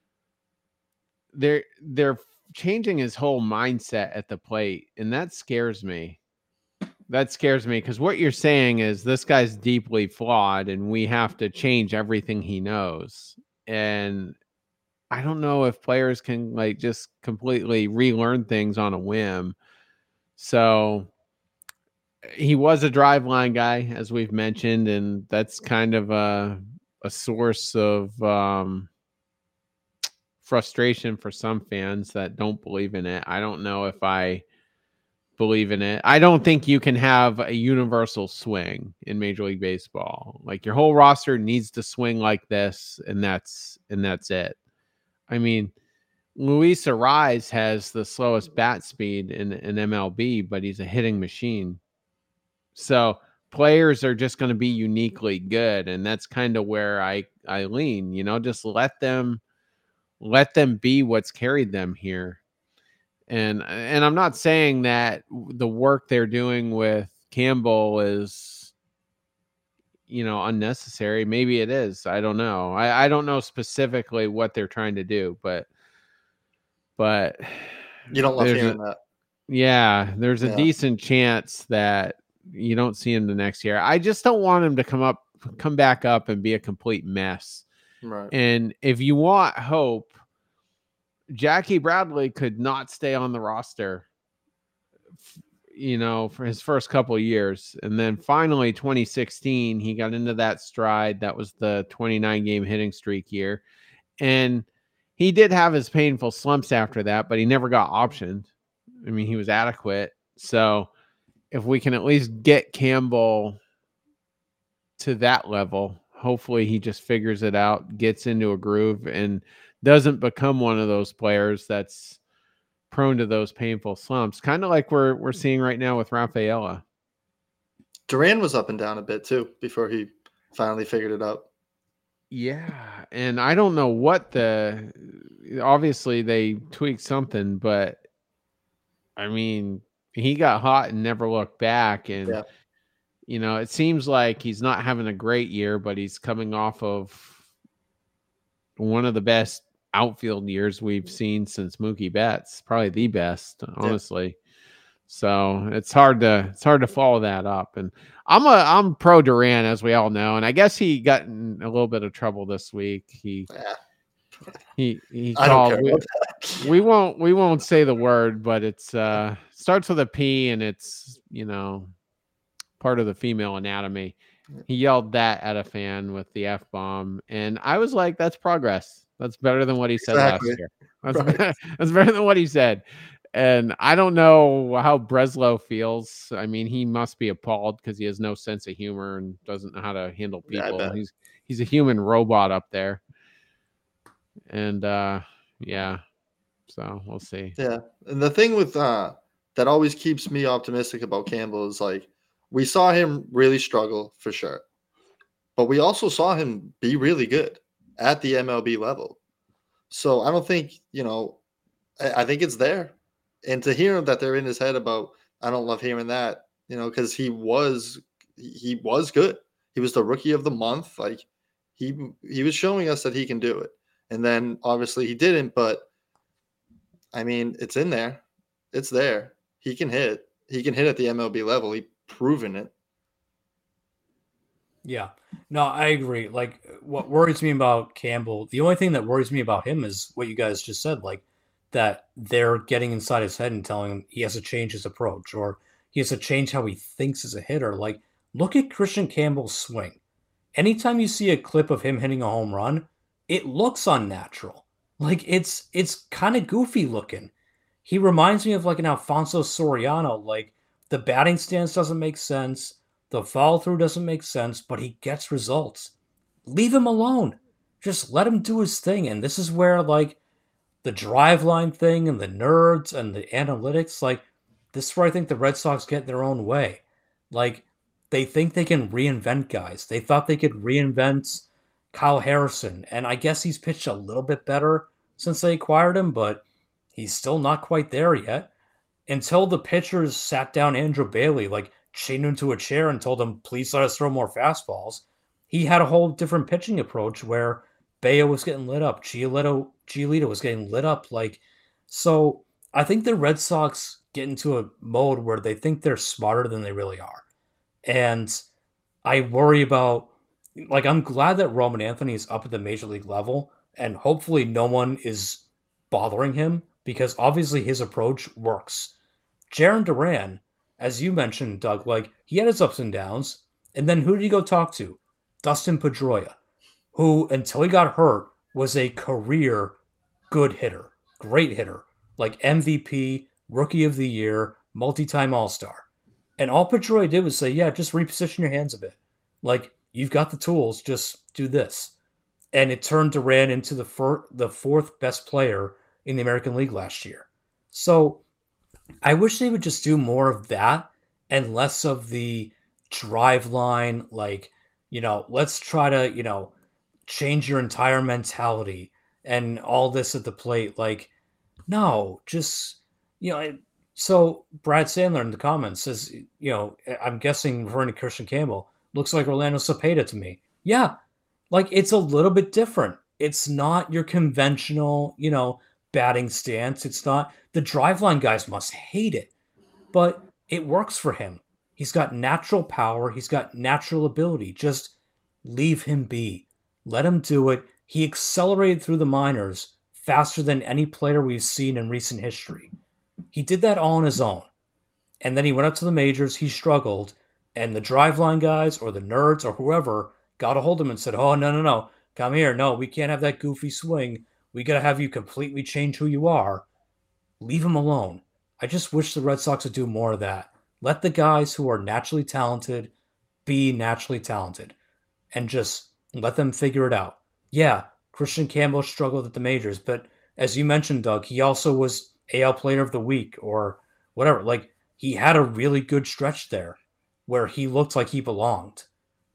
they're, they're changing his whole mindset at the plate. And that scares me. That scares me because what you're saying is this guy's deeply flawed and we have to change everything he knows. And I don't know if players can like just completely relearn things on a whim. So he was a drive line guy, as we've mentioned, and that's kind of a, a source of um, frustration for some fans that don't believe in it. I don't know if I believe in it. I don't think you can have a universal swing in Major League Baseball. Like your whole roster needs to swing like this, and that's and that's it. I mean, Luis Arraez has the slowest bat speed in, in M L B, but he's a hitting machine. So players are just going to be uniquely good. And that's kind of where I, I lean, you know, just let them, let them be what's carried them here. And, and I'm not saying that the work they're doing with Campbell is, you know, unnecessary. Maybe it is. I don't know. I, I don't know specifically what they're trying to do, but, but you don't love hearing a, that. Yeah. There's a yeah. decent chance that you don't see him the next year. I just don't want him to come up, come back up and be a complete mess. Right. And if you want hope, Jackie Bradley could not stay on the roster, you know, for his first couple of years. And then finally, twenty sixteen, he got into that stride. That was the twenty-nine game hitting streak year. And he did have his painful slumps after that, but he never got optioned. I mean, he was adequate. So if we can at least get Campbell to that level, hopefully he just figures it out, gets into a groove, and doesn't become one of those players that's prone to those painful slumps. Kind of like we're we're seeing right now with Rafaela. Duran was up and down a bit too before he finally figured it out. Yeah, and I don't know what the obviously they tweaked something, but I mean, he got hot and never looked back. And, yeah. you know, it seems like he's not having a great year, but he's coming off of one of the best outfield years we've seen since Mookie Betts, probably the best, honestly. Yeah. So it's hard to, it's hard to follow that up. And I'm a, I'm pro Duran, as we all know. And I guess he got in a little bit of trouble this week. He, yeah. He he called. We, we won't we won't say the word, but it's uh starts with a P and it's, you know, part of the female anatomy. He yelled that at a fan with the F bomb, and I was like, "That's progress. That's better than what he said Exactly. last year. That's, Right. better, that's better than what he said. And I don't know how Breslow feels. I mean, he must be appalled because he has no sense of humor and doesn't know how to handle Yeah, I people. bet. he's he's a human robot up there. And uh, yeah, so we'll see. Yeah, and the thing with uh, that always keeps me optimistic about Campbell is like we saw him really struggle for sure, but we also saw him be really good at the M L B level. So I don't think you know. I, I think it's there. And to hear that they're in his head about, I don't love hearing that, you know, because he was he was good. He was the rookie of the month. Like he he was showing us that he can do it. And then obviously he didn't, but I mean, it's in there. It's there. He can hit. He can hit at the M L B level. He's proven it. Yeah. No, I agree. Like what worries me about Campbell, the only thing that worries me about him is what you guys just said, like that they're getting inside his head and telling him he has to change his approach or he has to change how he thinks as a hitter. Like, look at Christian Campbell's swing. Anytime you see a clip of him hitting a home run, it looks unnatural. Like it's it's kind of goofy looking. He reminds me of like an Alfonso Soriano. Like the batting stance doesn't make sense. The follow through doesn't make sense, but he gets results. Leave him alone. Just let him do his thing. And this is where like the drive line thing and the nerds and the analytics, like this is where I think the Red Sox get their own way. Like they think they can reinvent guys. They thought they could reinvent Kyle Harrison. And I guess he's pitched a little bit better since they acquired him, but he's still not quite there yet. Until the pitchers sat down Andrew Bailey, like chained him to a chair and told him, please let us throw more fastballs. He had a whole different pitching approach where Bayo was getting lit up. Giolito, Giolito was getting lit up. Like, so I think the Red Sox get into a mode where they think they're smarter than they really are. And I worry about, like, I'm glad that Roman Anthony is up at the major league level and hopefully no one is bothering him because obviously his approach works. Jarren Duran, as you mentioned, Doug, like he had his ups and downs. And then who did he go talk to? Dustin Pedroia, who until he got hurt was a career good hitter, great hitter, like M V P, rookie of the year, multi-time all-star. And all Pedroia did was say, yeah, just reposition your hands a bit. Like you've got the tools, just do this. And it turned Duran into the fir- the fourth best player in the American League last year. So I wish they would just do more of that and less of the drive line, like, you know, let's try to, you know, change your entire mentality and all this at the plate. Like, no, just, you know, so Brad Sandler in the comments says, you know, I'm guessing referring to Christian Campbell, looks like Orlando Cepeda to me. Yeah, like it's a little bit different. It's not your conventional, you know, batting stance. It's not, the driveline guys must hate it, but it works for him. He's got natural power. He's got natural ability. Just leave him be. Let him do it. He accelerated through the minors faster than any player we've seen in recent history. He did that all on his own. And then he went up to the majors. He struggled. And the driveline guys or the nerds or whoever got a hold of him and said, oh, no, no, no. Come here. No, we can't have that goofy swing. We got to have you completely change who you are. Leave him alone. I just wish the Red Sox would do more of that. Let the guys who are naturally talented be naturally talented and just let them figure it out. Yeah, Christian Campbell struggled at the majors, but as you mentioned, Doug, he also was A L Player of the Week or whatever. Like, he had a really good stretch there where he looked like he belonged.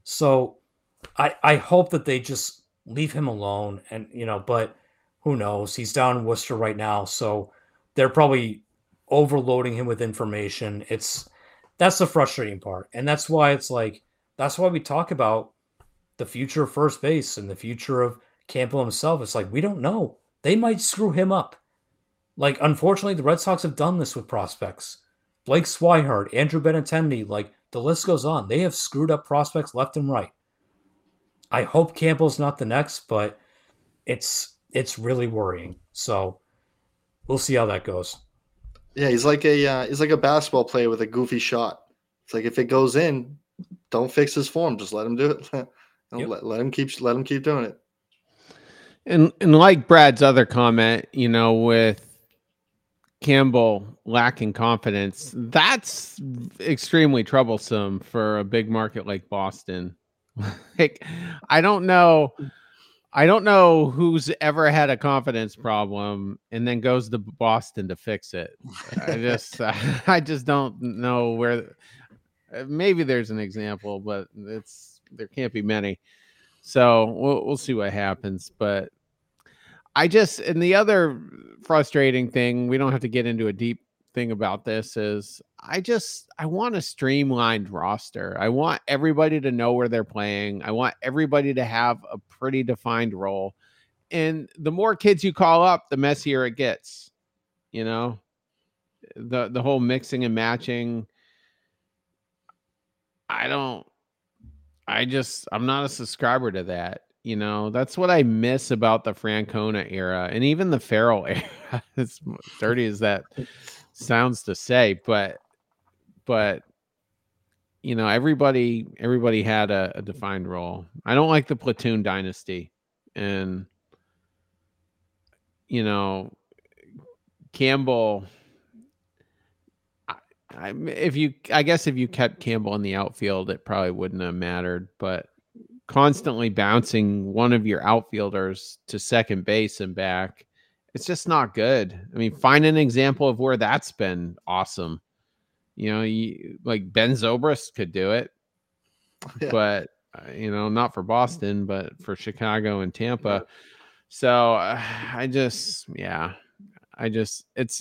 So I, I hope that they just leave him alone and, you know, but who knows? He's down in Worcester right now, so they're probably overloading him with information. It's that's the frustrating part. And that's why it's like, that's why we talk about the future of first base and the future of Campbell himself. It's like, we don't know. They might screw him up. Like, unfortunately, the Red Sox have done this with prospects. Blake Swihart, Andrew Benintendi, like, the list goes on. They have screwed up prospects left and right. I hope Campbell's not the next, but it's it's really worrying. So we'll see how that goes. Yeah, he's like a uh, he's like a basketball player with a goofy shot. It's like if it goes in, don't fix his form. Just let him do it. Yep. let, let him keep let him keep doing it. And and like Brad's other comment, you know, with Campbell lacking confidence, that's extremely troublesome for a big market like Boston. Like, I don't know. I don't know who's ever had a confidence problem and then goes to Boston to fix it. I just, I just don't know where. Maybe there's an example, but it's there can't be many. So we'll we'll see what happens. But I just, and the other frustrating thing, we don't have to get into a deep thing about this, is I just, I want a streamlined roster. I want everybody to know where they're playing. I want everybody to have a pretty defined role. And the more kids you call up, the messier it gets, you know, the, the whole mixing and matching. I don't, I just, I'm not a subscriber to that. You know, that's what I miss about the Francona era and even the Farrell era. As dirty as that sounds to say, but, but, you know, everybody, everybody had a, a defined role. I don't like the platoon dynasty, and, you know, Campbell, I, I, if you, I guess if you kept Campbell in the outfield, it probably wouldn't have mattered, but constantly bouncing one of your outfielders to second base and back, it's just not good. I mean, find an example of where that's been awesome. You know, you, like Ben Zobrist could do it, yeah. but uh, you know, not for Boston, but for Chicago and Tampa. Yeah. So uh, I just, yeah, I just, it's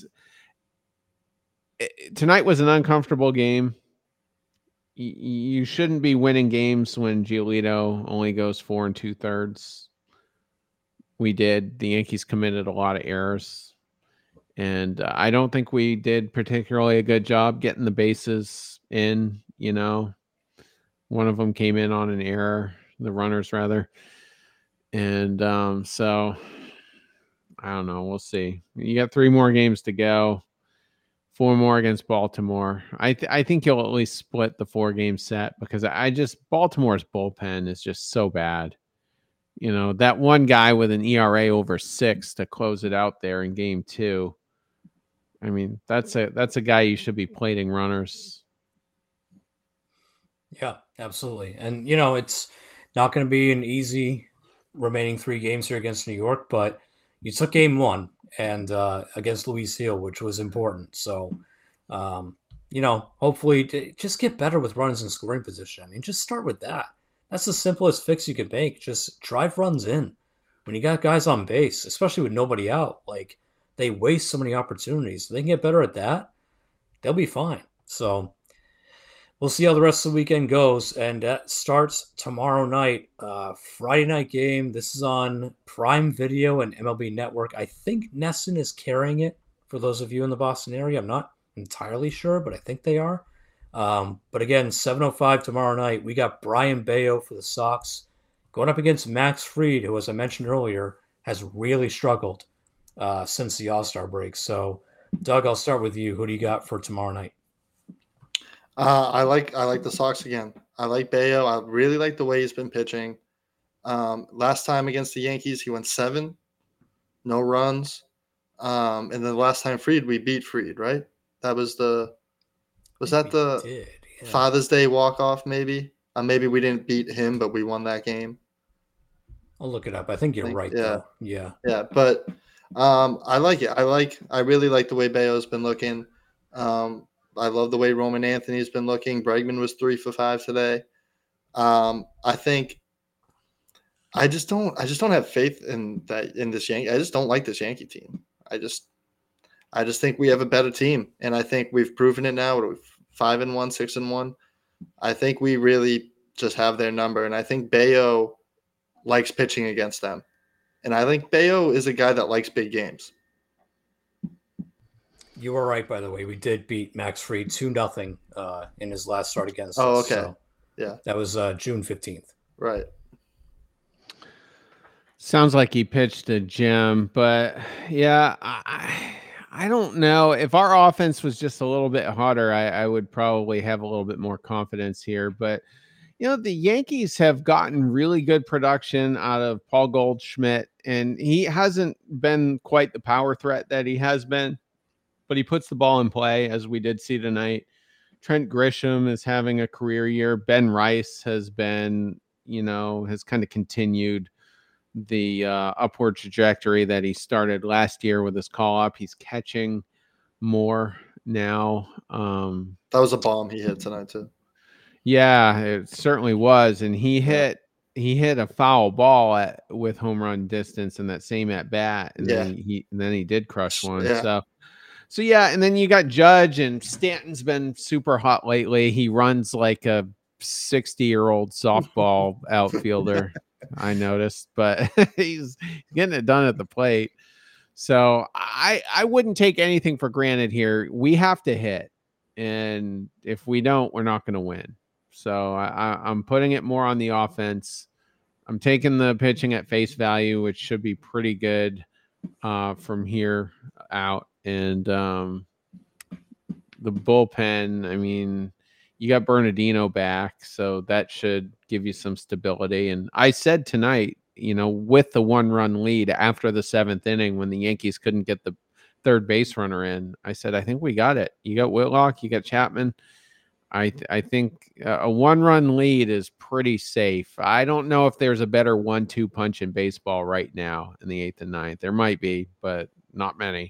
it, tonight was an uncomfortable game. You shouldn't be winning games when Giolito only goes four and two thirds. We did. The Yankees committed a lot of errors, and uh, I don't think we did particularly a good job getting the bases in. You know, one of them came in on an error, the runners rather, and um, so I don't know. We'll see. You got three more games to go. Four more against Baltimore. I th- I think you'll at least split the four game set, because I just, Baltimore's bullpen is just so bad. You know, that one guy with an E R A over six to close it out there in game two. I mean, that's a that's a guy you should be plating runners. Yeah, absolutely. And you know, it's not going to be an easy remaining three games here against New York, but you took game one. And uh, against Luis Hill, which was important. So, um, you know, hopefully t- just get better with runs in scoring position. I mean, just start with that. That's the simplest fix you can make. Just drive runs in. When you got guys on base, especially with nobody out, like, they waste so many opportunities. If they can get better at that, they'll be fine. So we'll see how the rest of the weekend goes. And that starts tomorrow night, uh, Friday night game. This is on Prime Video and M L B Network. I think Nesson is carrying it for those of you in the Boston area. I'm not entirely sure, but I think they are. Um, but again, seven oh five tomorrow night. We got Brian Bayo for the Sox going up against Max Fried, who, as I mentioned earlier, has really struggled uh, since the All-Star break. So, Doug, I'll start with you. Who do you got for tomorrow night? Uh, I like I like the Sox again. I like Bayo. I really like the way he's been pitching. Um, last time against the Yankees, he went seven, no runs. Um, and then the last time Fried, we beat Fried, right? That was the was that the did, yeah. Father's Day walk-off, maybe? Uh, maybe we didn't beat him, but we won that game. I'll look it up. I think you're I think, right, yeah. though. Yeah. Yeah, but um, I like it. I like I really like the way Bayo's been looking. Um I love the way Roman Anthony's been looking. Bregman was three for five today. Um, I think I just don't I just don't have faith in that in this Yankee. I just don't like this Yankee team. I just I just think we have a better team, and I think we've proven it now. We're five and one, six and one. I think we really just have their number, and I think Bayo likes pitching against them. And I think Bayo is a guy that likes big games. You were right, by the way. We did beat Max Fried two nothing uh, in his last start against oh, us. Oh, okay. So yeah. That was uh, June fifteenth. Right. Sounds like he pitched a gem, but yeah, I I don't know. If our offense was just a little bit hotter, I, I would probably have a little bit more confidence here. But you know, the Yankees have gotten really good production out of Paul Goldschmidt, and he hasn't been quite the power threat that he has been, but he puts the ball in play, as we did see tonight. Trent Grisham is having a career year. Ben Rice has been, you know, has kind of continued the uh, upward trajectory that he started last year with his call up. He's catching more now. Um, that was a bomb he hit tonight too. Yeah, it certainly was. And he hit, he hit a foul ball at with home run distance in that same at bat. And yeah. then he, and then he did crush one. Yeah. So, so yeah. And then you got Judge, and Stanton's been super hot lately. He runs like a sixty year old softball outfielder. I noticed, but he's getting it done at the plate. So I, I wouldn't take anything for granted here. We have to hit. And if we don't, we're not going to win. So I, I'm putting it more on the offense. I'm taking the pitching at face value, which should be pretty good uh, from here out. And um, the bullpen, I mean, you got Bernardino back, so that should give you some stability. And I said tonight, you know, with the one-run lead after the seventh inning when the Yankees couldn't get the third base runner in, I said, I think we got it. You got Whitlock, you got Chapman. I th- I think a one-run lead is pretty safe. I don't know if there's a better one two punch in baseball right now in the eighth and ninth. There might be, but not many.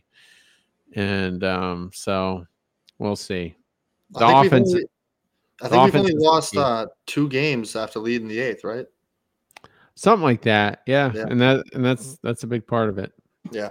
And um, so we'll see. The I think offense. We've only, I think we've only lost uh, two games after leading the eighth, right? Something like that. Yeah. yeah. And that and that's that's a big part of it. Yeah.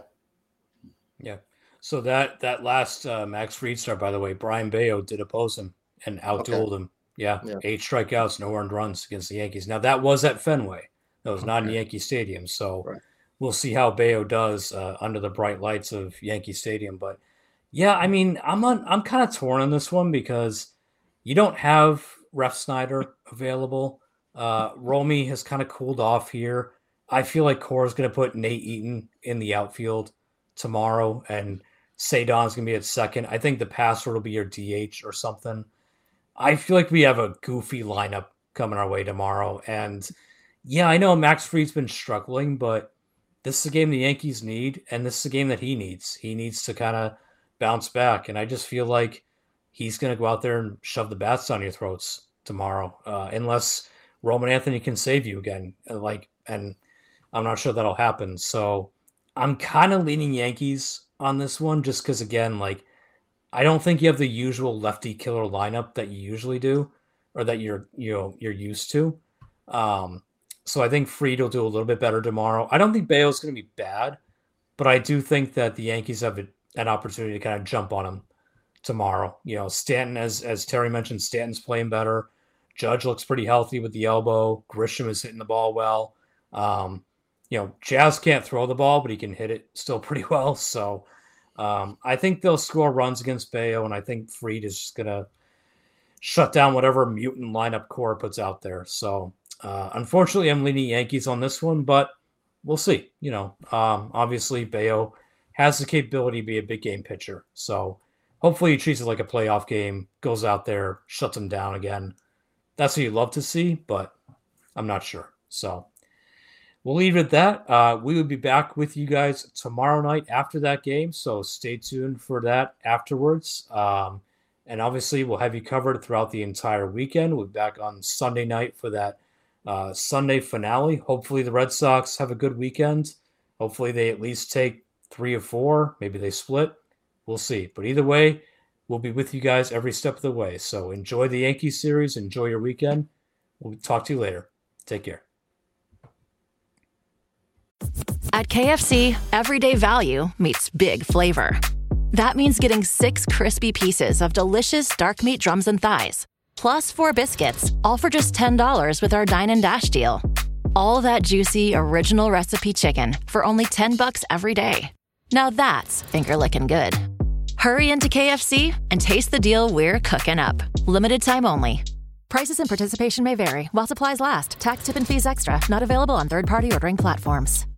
Yeah. So that that last uh, Max Fried start, by the way, Brian Bayo did oppose him and outdueled okay. him. Yeah, yeah. Eight strikeouts, no earned runs against the Yankees. Now that was at Fenway. That was okay. not in Yankee Stadium. So right. we'll see how Bayo does uh, under the bright lights of Yankee Stadium. But yeah, I mean, I'm on I'm kind of torn on this one because you don't have Ref Snyder available. Uh, Romy has kind of cooled off here. I feel like Cora's going to put Nate Eaton in the outfield tomorrow, and Cedon's going to be at second. I think the password will be your D H or something. I feel like we have a goofy lineup coming our way tomorrow. And yeah, I know Max Fried's been struggling, but this is a game the Yankees need, and this is a game that he needs. He needs to kind of bounce back. And I just feel like he's going to go out there and shove the bats down your throats tomorrow, uh, unless Roman Anthony can save you again. Like, and I'm not sure that'll happen. So I'm kind of leaning Yankees on this one, just because, again, like, I don't think you have the usual lefty killer lineup that you usually do, or that you're, you know, you're used to. Um, so I think Fried will do a little bit better tomorrow. I don't think Bayo's going to be bad, but I do think that the Yankees have a, an opportunity to kind of jump on him tomorrow. You know, Stanton, as as Terry mentioned, Stanton's playing better. Judge looks pretty healthy with the elbow. Grisham is hitting the ball well. Um, you know, Jazz can't throw the ball, but he can hit it still pretty well. So um, I think they'll score runs against Bayo, and I think Fried is just going to shut down whatever mutant lineup Cora puts out there. So uh, unfortunately, I'm leaning Yankees on this one, but we'll see. You know, um, obviously, Bayo has the capability to be a big game pitcher. So hopefully he treats it like a playoff game, goes out there, shuts them down again. That's what you'd love to see, but I'm not sure. So we'll leave it at that. Uh, we will be back with you guys tomorrow night after that game, so stay tuned for that afterwards. Um, and obviously, we'll have you covered throughout the entire weekend. We'll be back on Sunday night for that uh, Sunday finale. Hopefully, the Red Sox have a good weekend. Hopefully, they at least take three or four. Maybe they split. We'll see. But either way, we'll be with you guys every step of the way. So enjoy the Yankees series. Enjoy your weekend. We'll talk to you later. Take care. At K F C, everyday value meets big flavor. That means getting six crispy pieces of delicious dark meat drums and thighs, plus four biscuits, all for just ten dollars with our Dine and Dash deal. All that juicy, original recipe chicken for only ten bucks every day. Now that's finger-licking good. Hurry into K F C and taste the deal we're cooking up. Limited time only. Prices and participation may vary while supplies last. Tax, tip, and fees extra. Not available on third-party ordering platforms.